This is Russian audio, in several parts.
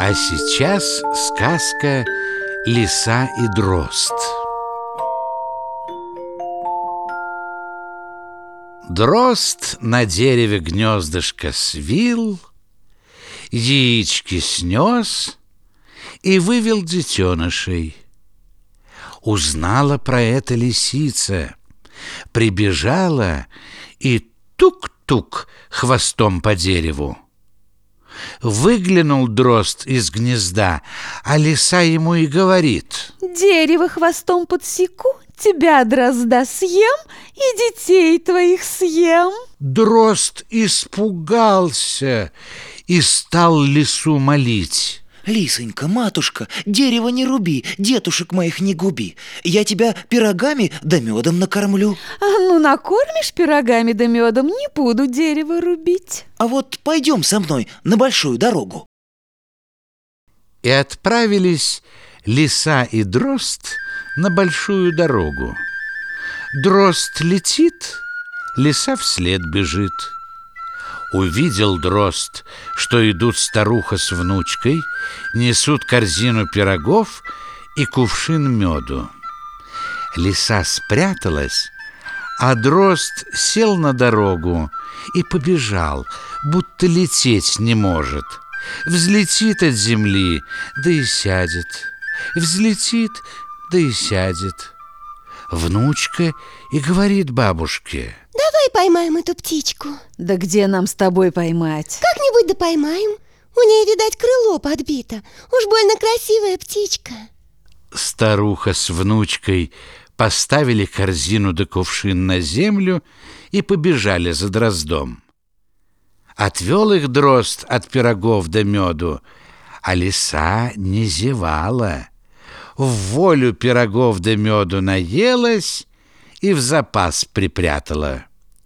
А сейчас сказка «Лиса и дрозд». Дрозд на дереве гнездышко свил, яички снес и вывел детенышей. Узнала про это лисица, прибежала и тук-тук хвостом по дереву. Выглянул дрозд из гнезда, а лиса ему и говорит: «Дерево хвостом подсеку, тебя, дрозда, съем и детей твоих съем». Дрозд испугался и стал лису молить: «Лисонька, матушка, дерево не руби, детушек моих не губи. Я тебя пирогами да медом накормлю». Ну, накормишь пирогами да медом, не буду дерево рубить. А вот пойдем со мной на большую дорогу. И отправились лиса и дрозд на большую дорогу. Дрозд летит, лиса вслед бежит. Увидел дрозд, что идут старуха с внучкой, несут корзину пирогов и кувшин меду. Лиса спряталась, а дрозд сел на дорогу и побежал, будто лететь не может. Взлетит от земли, да и сядет. Взлетит, да и сядет. Внучка и говорит бабушке: «Давай поймаем эту птичку». Да где нам с тобой поймать? «Как-нибудь да поймаем. У ней, видать, крыло подбито. Уж больно красивая птичка». Старуха с внучкой поставили корзину да кувшин на землю и побежали за дроздом. Отвел их дрозд от пирогов да меду, а лиса не зевала. В волю пирогов да меду наелась и в запас припрятала.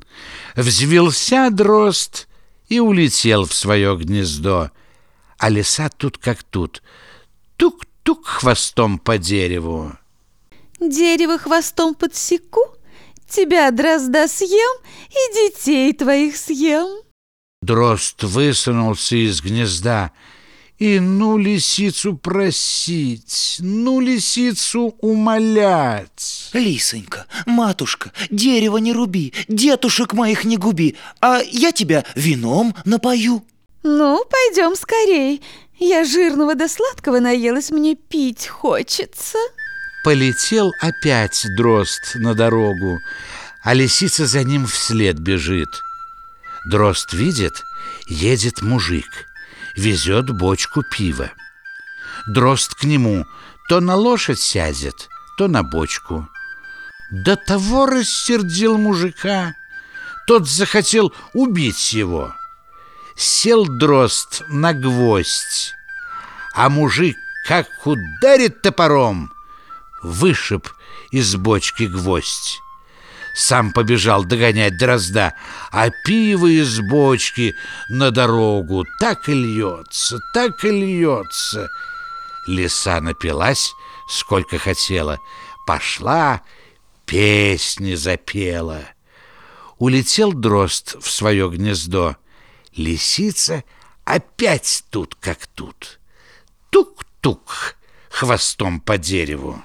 Взвился дрозд и улетел в свое гнездо, а лиса тут как тут, тук-тук хвостом по дереву. Дерево хвостом подсеку, тебя, дрозда, съем и детей твоих съем. Дрозд высунулся из гнезда и лисицу просить, лисицу умолять. Лисонька, матушка, дерево не руби, детушек моих не губи, а я тебя вином напою. Ну, пойдем скорей. Я жирного да сладкого наелась, мне пить хочется. Полетел опять дрозд на дорогу, а лисица за ним вслед бежит. Дрозд видит, едет мужик, везет бочку пива. Дрозд к нему то на лошадь сядет, то на бочку. До того рассердил мужика, тот захотел убить его. Сел дрозд на гвоздь, а мужик как ударит топором, вышиб из бочки гвоздь. Сам побежал догонять дрозда, а пиво из бочки на дорогу так и льется, так и льется. Лиса напилась, сколько хотела, пошла, песни запела. Улетел дрозд в свое гнездо, лисица опять тут как тут, тук-тук хвостом по дереву.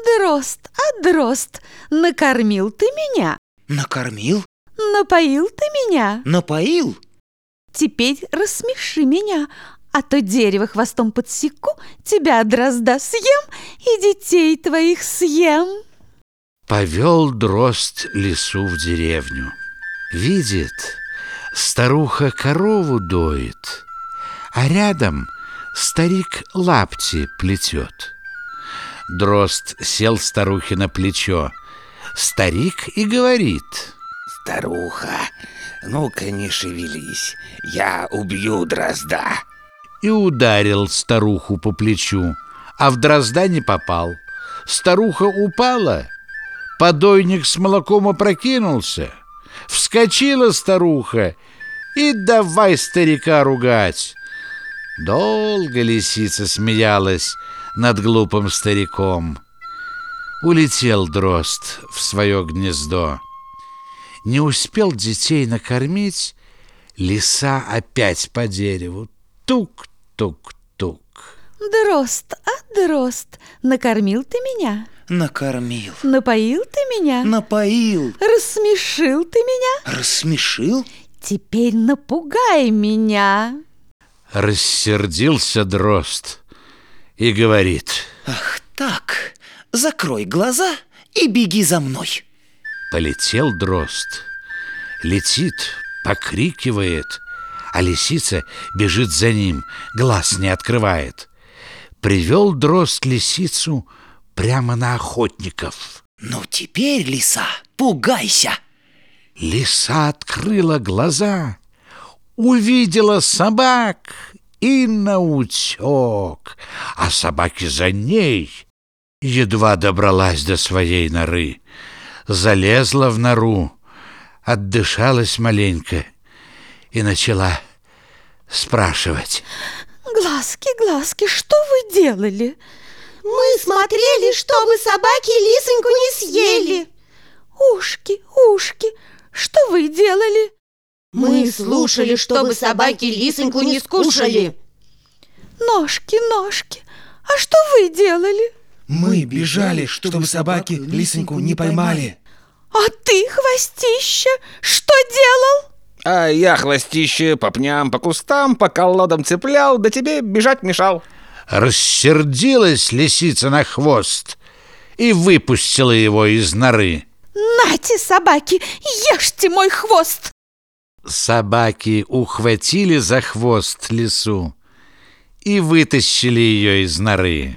Дрозд, накормил ты меня? Накормил? Напоил ты меня? Напоил? Теперь рассмеши меня, а то дерево хвостом подсеку, тебя, дрозда, съем и детей твоих съем. Повел дрозд лису в деревню. Видит, старуха корову доит, а рядом старик лапти плетет. Дрозд сел старухе на плечо. Старик и говорит: «Старуха, ну-ка не шевелись, я убью дрозда». И ударил старуху по плечу, а в дрозда не попал. Старуха упала, подойник с молоком опрокинулся. Вскочила старуха и давай старика ругать. Долго лисица смеялась над глупым стариком. Улетел дрозд в свое гнездо. Не успел детей накормить, лиса опять по дереву. Тук-тук-тук. Дрозд, дрозд, накормил ты меня? Накормил, Напоил ты меня? напоил, Рассмешил ты меня? рассмешил. Теперь напугай меня. Рассердился дрозд и говорит: Ах так, закрой глаза и беги за мной. полетел дрозд, летит, покрикивает, а лисица бежит за ним, глаз не открывает. Привел дрозд лисицу прямо на охотников. Ну теперь, лиса, пугайся. Лиса открыла глаза, увидела собак и наутек, а собаки за ней. Едва добралась до своей норы, залезла в нору, отдышалась маленько и начала спрашивать: Глазки, глазки, что вы делали? Мы смотрели, чтобы собаки лисоньку не съели. Ушки, ушки, что вы делали? Мы слушали, чтобы собаки лисоньку не скушали. Ножки, ножки, а что вы делали? Мы бежали, чтобы собаки лисоньку не поймали. А ты, хвостище, что делал? А я хвостище по пням, по кустам, по колодам цеплял, да тебе бежать мешал. Рассердилась лисица на хвост и выпустила его из норы. Нате, собаки, ешьте мой хвост! Собаки ухватили за хвост лису и вытащили ее из норы.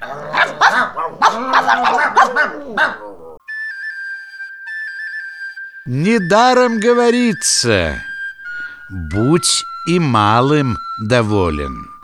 Недаром говорится: будь и малым доволен.